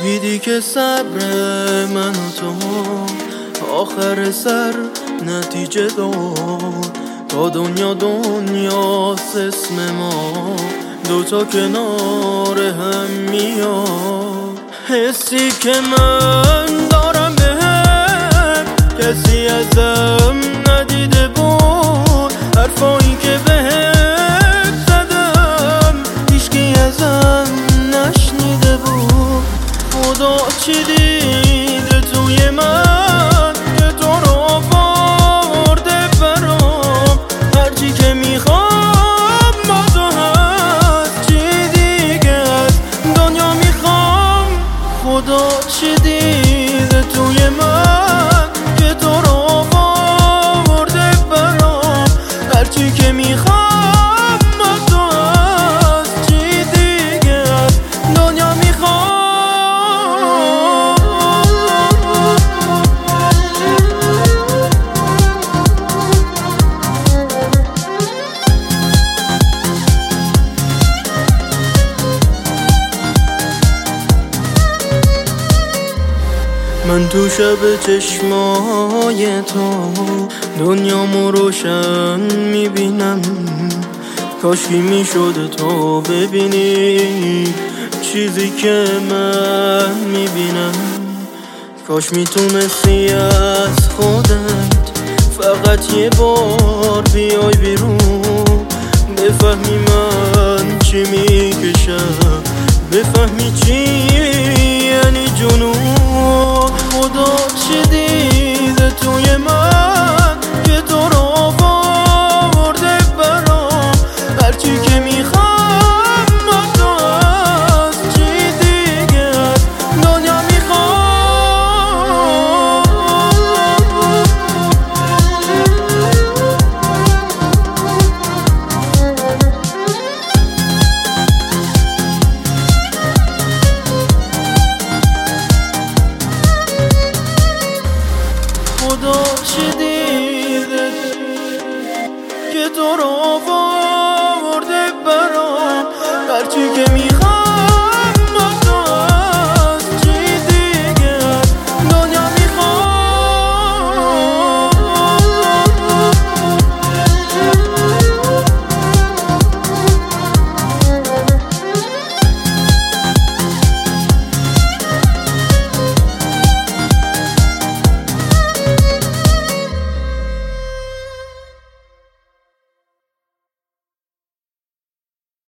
دیدی که صبر من و تو آخر سر نتیجه داد. تا دنیاست اسم ما، دوتا کنار هم میاد. حسی که من دارم بهم کسی ازم ندیده بود. حرفایی که بهت زدم هیچکی ازم نشنیده بود. خدا چی دیده توی من که تو رو آورده برام. هرچی که میخوام با تو هست، چی دیگه از دنیا میخوام. خدا چی دیده توی من که تو رو آورده برام. هرچی که میخوام با تو هست، چی دیگه از دنیا میخوام. من تو شب چشمای تو دنیامو روشن میبینم. کاشکی میشد تو ببینی چیزی که من میبینم. کاش میتونستی از خودت فقط یه بار بیای بیرون. بفهمی من چی میکشم، بفهمی چی یعنی جنون. خدا چی دیده توی من که تو رو آورده برام. هرچی که میخوام با تو هست، چی دیگه از دنیا میخوام. خدا چی دیده که تو رو آورده برام. هرچی که